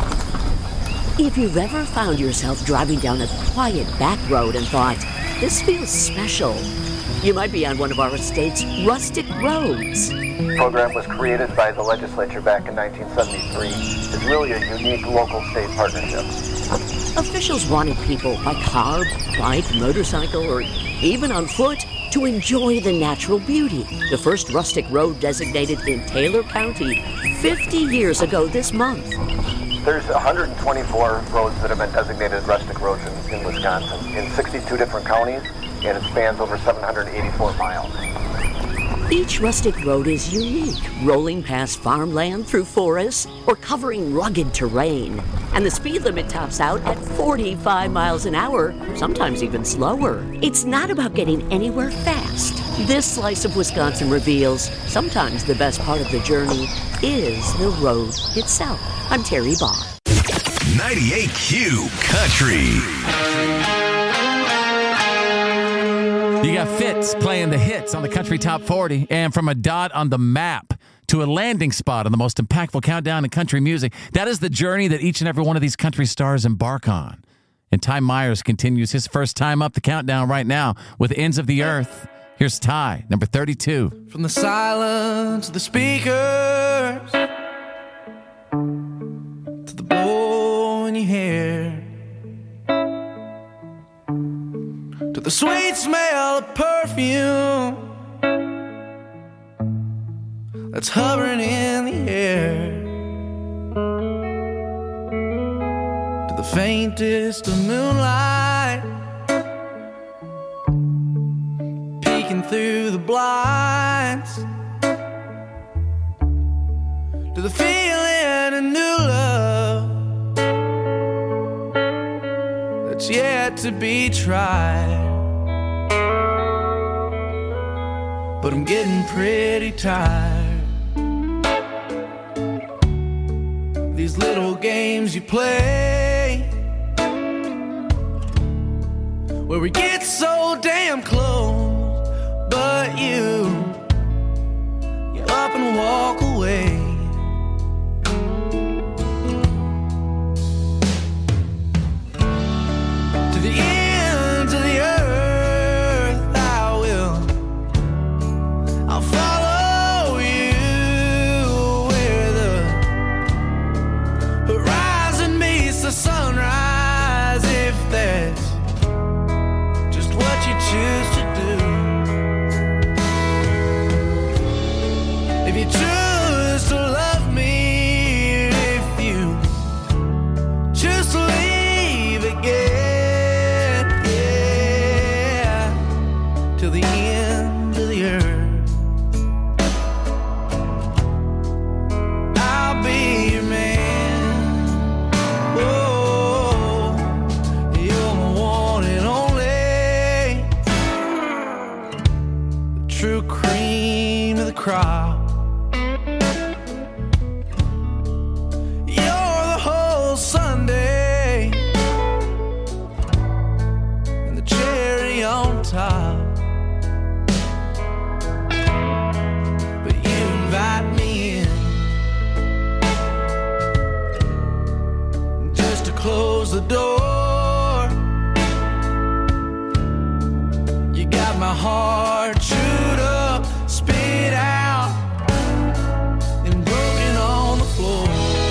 If you've ever found yourself driving down a quiet back road and thought, this feels special, you might be on one of our state's rustic roads. The program was created by the legislature back in nineteen seventy-three. It's really a unique local state partnership. Officials wanted people by car, bike, motorcycle, or even on foot to enjoy the natural beauty. The first rustic road designated in Taylor County fifty years ago this month. There's one hundred twenty-four roads that have been designated rustic roads in, in Wisconsin in sixty-two different counties, and it spans over seven hundred eighty-four miles. Each rustic road is unique, rolling past farmland through forests or covering rugged terrain. And the speed limit tops out at forty-five miles an hour, sometimes even slower. It's not about getting anywhere fast. This slice of Wisconsin reveals sometimes the best part of the journey is the road itself. I'm Terry Baugh. ninety-eight Q Country. You got Fitz playing the hits on the Country Top forty, and from a dot on the map to a landing spot on the most impactful countdown in country music, that is the journey that each and every one of these country stars embark on. And Ty Myers continues his first time up the countdown right now with Ends of the Earth. Here's Ty, number thirty-two. From the silence of the speakers to the blow in your hair, the sweet smell of perfume that's hovering in the air, to the faintest of moonlight peeking through the blinds, to the feeling of new love that's yet to be tried. But I'm getting pretty tired. These little games you play, where we get so damn close, but you, you up and walk away. To the ends of the earth I will, I'll follow you where the horizon meets the sunrise, if that's just what you choose to do. If you choose to love me, if you choose to leave again, yeah, till the end of the earth, I'll be your man. Oh, you're my one and only, the true cream of the crop. You're the whole Sunday and the cherry on top. But you invite me in just to close the door. You got my heart chewed up, spit out, and broken on the floor.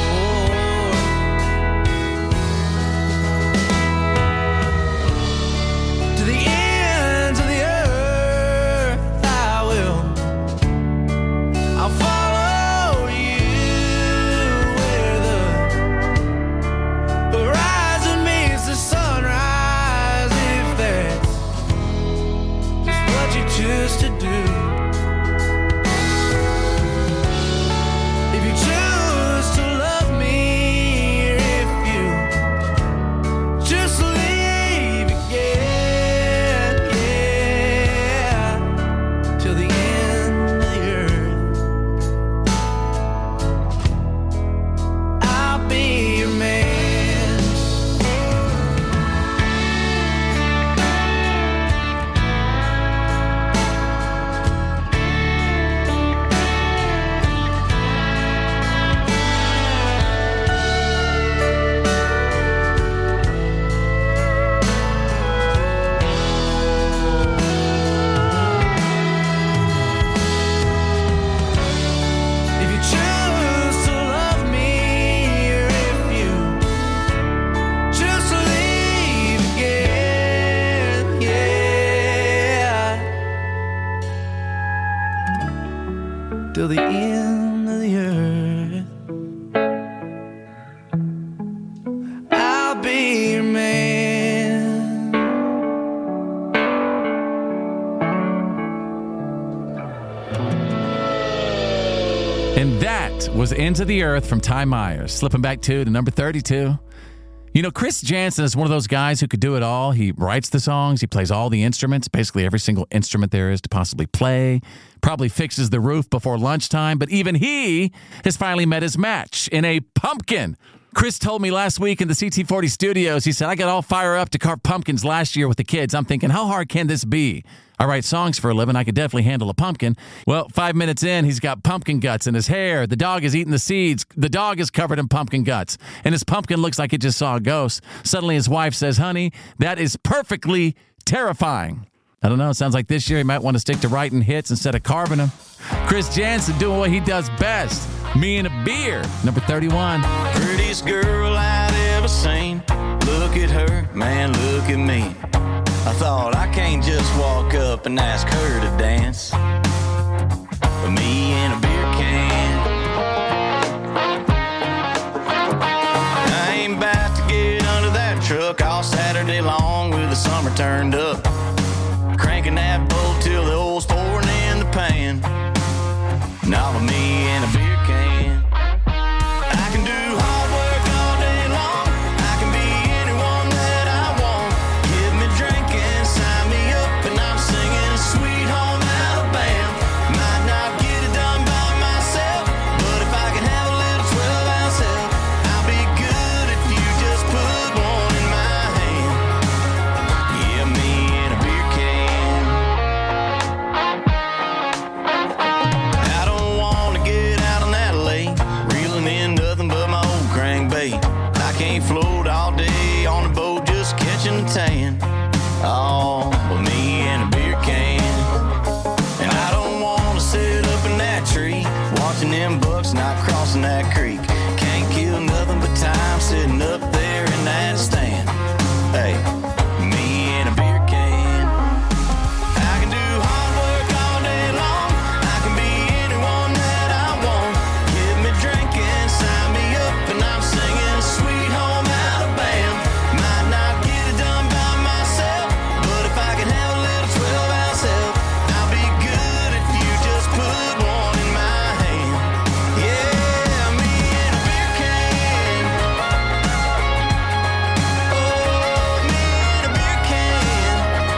To the ends of the earth I will, I'll follow you where the horizon meets the sunrise, if that's just what you choose to do. If you choose to love me, or if you just leave again, yeah, till the end of the earth, I'll be your man. If you choose to love me, or if you choose to leave again, yeah, till the end of the earth, I'll be your man. And that was Into the Earth from Ty Myers. Slipping back to, to number thirty-two. You know, Chris Jansen is one of those guys who could do it all. He writes the songs. He plays all the instruments, basically every single instrument there is to possibly play. Probably fixes the roof before lunchtime. But even he has finally met his match in a pumpkin. Chris told me last week in the C T forty studios, he said, I got all fired up to carve pumpkins last year with the kids. I'm thinking, how hard can this be? I write songs for a living. I could definitely handle a pumpkin. Well, five minutes in, he's got pumpkin guts in his hair. The dog is eating the seeds. The dog is covered in pumpkin guts. And his pumpkin looks like it just saw a ghost. Suddenly his wife says, honey, that is perfectly terrifying. I don't know. It sounds like this year he might want to stick to writing hits instead of carving them. Chris Jansen doing what he does best. Me and a beer. Number thirty-one. Prettiest girl I'd ever seen. Look at her, man, look at me. I I thought I can't just walk up and ask her to dance. But me and a beer can. I ain't about to get under that truck all Saturday long with the summer turned up. Cranking that boat till the oil's pouring in the pan. Now with me and a beer can. I can do hard work all day long. I can be anyone that I want. Give me drinking, sign me up, and I'm singing Sweet Home Alabama. Might not get it done by myself, but if I can have a little twelve ounce help, I'll be good if you just put one in my hand. Yeah, me and a beer can. I don't want to get out on that lake, reeling in nothing but my old crankbait. I can't float all day on the boat just catching a tan. Oh, but me and a beer can. And I don't want to sit up in that tree watching them bucks not crossing that creek. Can't kill nothing but time sitting up there in that stand. Hey, me and a beer can. I can do hard work all day long. I can be anyone that I want. Give me drinking, sign me up, and I'm singing Sweet Home Alabama. Might not get it done by myself, but if I can have a little twelve ounce help, I'll be good if you just put one in my hand. Yeah, me and a beer can. Oh, me and a beer can.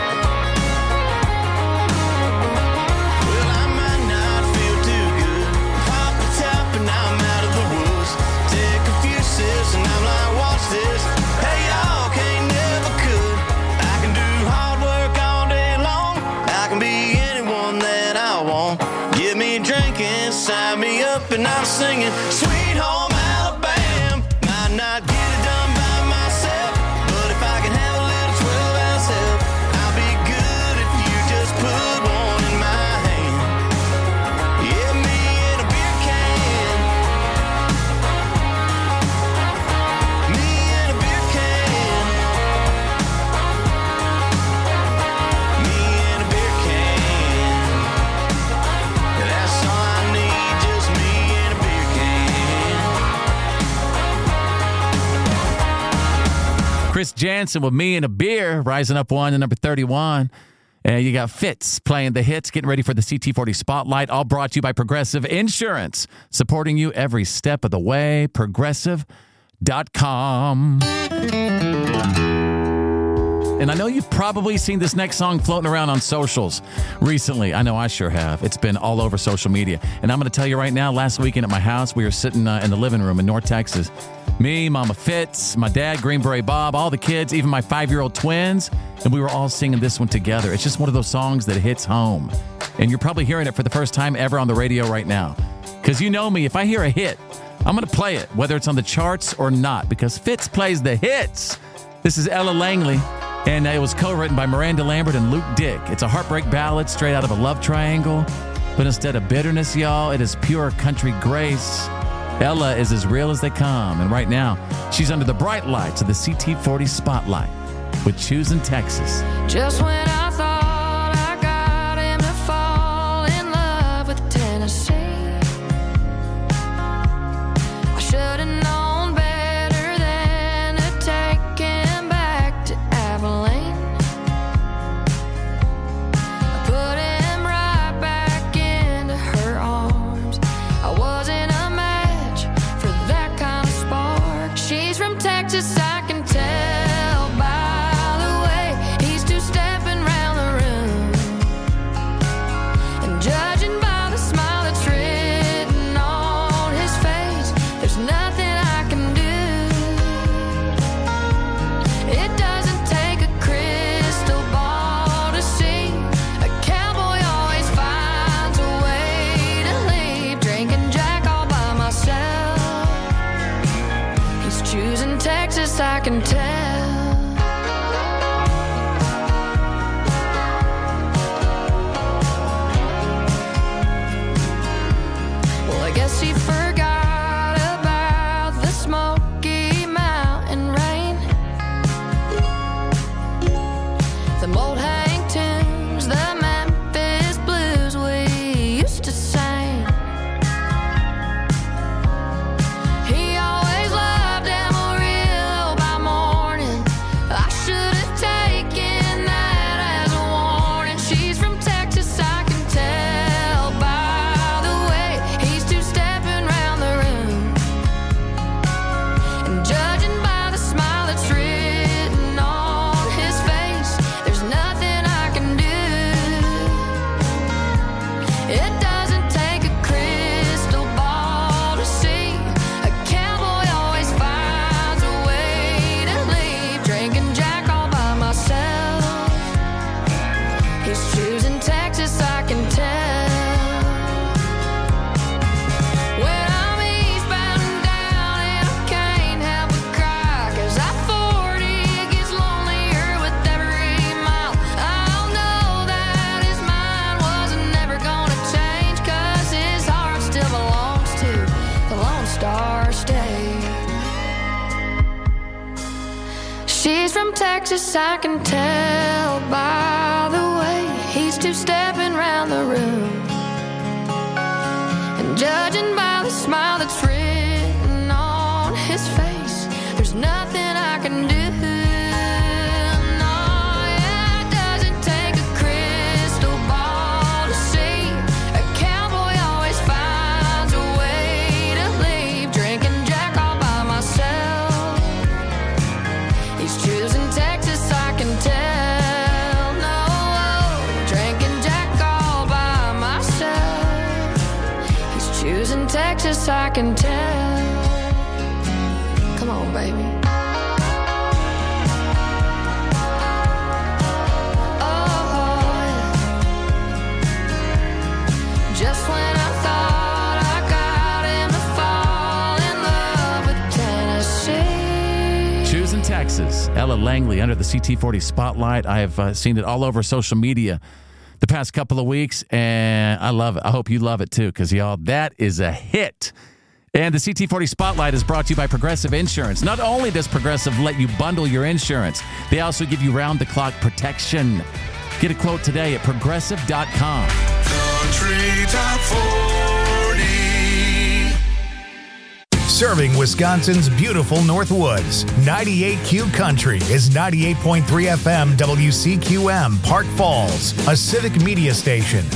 Well, I might not feel too good. Pop the top and I'm out of the woods. Take a few sips and I'm like, watch this. Hey, y'all can't never could. I can do hard work all day long. I can be anyone that I want. Give me drinking, sign me up, and I'm singing Sweet Home Alabama. Might not get it done by myself, but if I can have a little twelve ounce help, I'll be good if you just put one in my hand. Yeah, me and a beer can. Me and a beer can. Me and a beer can. That's all I need, just me and a beer can. Chris Jansen with Me and a Beer, rising up one to number thirty-one. And you got Fitz playing the hits, getting ready for the C T forty Spotlight, all brought to you by Progressive Insurance, supporting you every step of the way. Progressive dot com. And I know you've probably seen this next song floating around on socials recently. I know I sure have. It's been all over social media. And I'm going to tell you right now, last weekend at my house, we were sitting uh, in the living room in North Texas. Me, Mama Fitz, my dad, Green Beret Bob, all the kids, even my five-year-old twins. And we were all singing this one together. It's just one of those songs that hits home. And you're probably hearing it for the first time ever on the radio right now. Because you know me, if I hear a hit, I'm going to play it, whether it's on the charts or not, because Fitz plays the hits. This is Ella Langley. And it was co-written by Miranda Lambert and Luke Dick. It's a heartbreak ballad straight out of a love triangle. But instead of bitterness, y'all, it is pure country grace. Ella is as real as they come. And right now, she's under the bright lights of the C T forty Spotlight with Choosing Texas. Just when I thought I got him to fall in love with Tennessee, I should have known better than to take him back to Abilene. I put him right back into her arms. I wasn't a match for that kind of spark. She's from Texas, I can tell by the way he's two-stepping round Texas, I can tell by the way he's two-stepping round the room. And judging by the smile that's written on his face, there's nothing I can do. Texas, I can tell. Come on, baby. Oh, yeah. Just when I thought I got him to fall in love with Tennessee. Choosing Texas. Ella Langley under the C T forty spotlight. I have uh, seen it all over social media the past couple of weeks, and I love it. I hope you love it too, because y'all, that is a hit. And the C T forty Spotlight is brought to you by Progressive Insurance. Not only does Progressive let you bundle your insurance, they also give you round-the-clock protection. Get a quote today at progressive dot com. Country Top forty. Serving Wisconsin's beautiful North Woods, ninety-eight Q Country is ninety-eight point three F M W C Q M, Park Falls, a civic media station.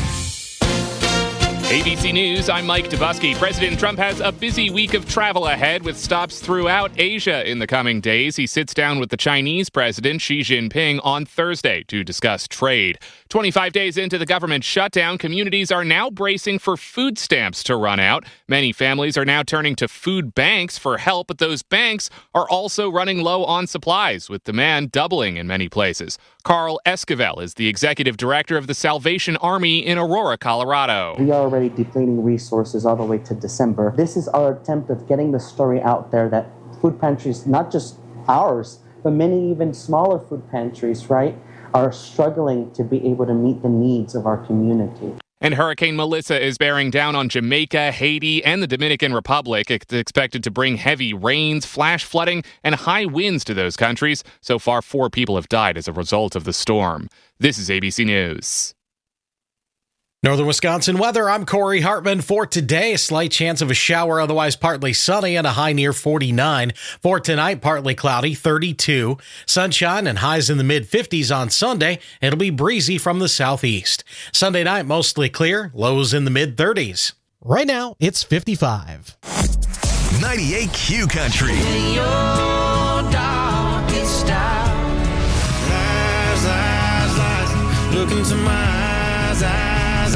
A B C News, I'm Mike Dubusky. President Trump has a busy week of travel ahead with stops throughout Asia in the coming days. He sits down with the Chinese president, Xi Jinping, on Thursday to discuss trade. twenty-five days into the government shutdown, communities are now bracing for food stamps to run out. Many families are now turning to food banks for help, but those banks are also running low on supplies, with demand doubling in many places. Carl Esquivel is the executive director of the Salvation Army in Aurora, Colorado. We are already depleting resources all the way to December. This is our attempt of getting the story out there that food pantries, not just ours, but many even smaller food pantries, right, are struggling to be able to meet the needs of our community. And Hurricane Melissa is bearing down on Jamaica, Haiti, and the Dominican Republic. It's expected to bring heavy rains, flash flooding, and high winds to those countries. So far, four people have died as a result of the storm. This is A B C News. Northern Wisconsin weather, I'm Corey Hartman. For today, a slight chance of a shower, otherwise partly sunny and a high near forty-nine. For tonight, partly cloudy, thirty-two. Sunshine and highs in the mid-fifties on Sunday. It'll be breezy from the southeast. Sunday night, mostly clear, lows in the mid-thirties. Right now, it's fifty-five. ninety-eight Q Country. In your darkest hour. Lies, lies, lies. Look into my eyes, eyes.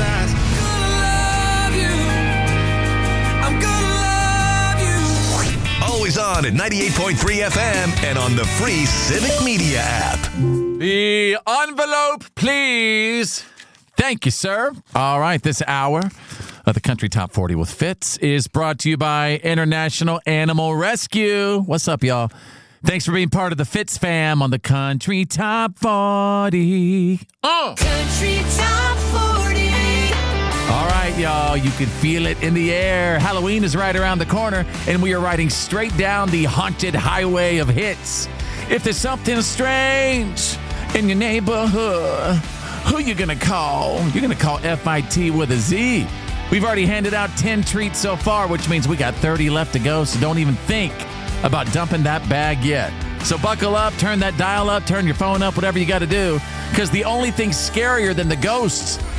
Always on at ninety-eight point three F M and on the free Civic Media app. The envelope, please. Thank you, sir. All right, this hour of the Country Top forty with Fitz is brought to you by International Animal Rescue. What's up, y'all? Thanks for being part of the Fitz fam on the Country Top forty. Oh. Country Top forty. All right, y'all, you can feel it in the air. Halloween is right around the corner, and we are riding straight down the haunted highway of hits. If there's something strange in your neighborhood, who you gonna call? You're gonna call F I T with a Z. We've already handed out ten treats so far, which means we got thirty left to go, so don't even think about dumping that bag yet. So buckle up, turn that dial up, turn your phone up, whatever you got to do, because the only thing scarier than the ghosts